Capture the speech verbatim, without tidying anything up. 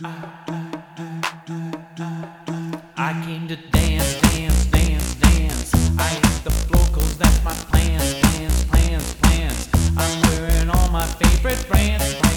I came to dance, dance, dance, dance. I hit the floor 'cause that's my plan, plans, plans, plans. I'm wearing all my favorite brands.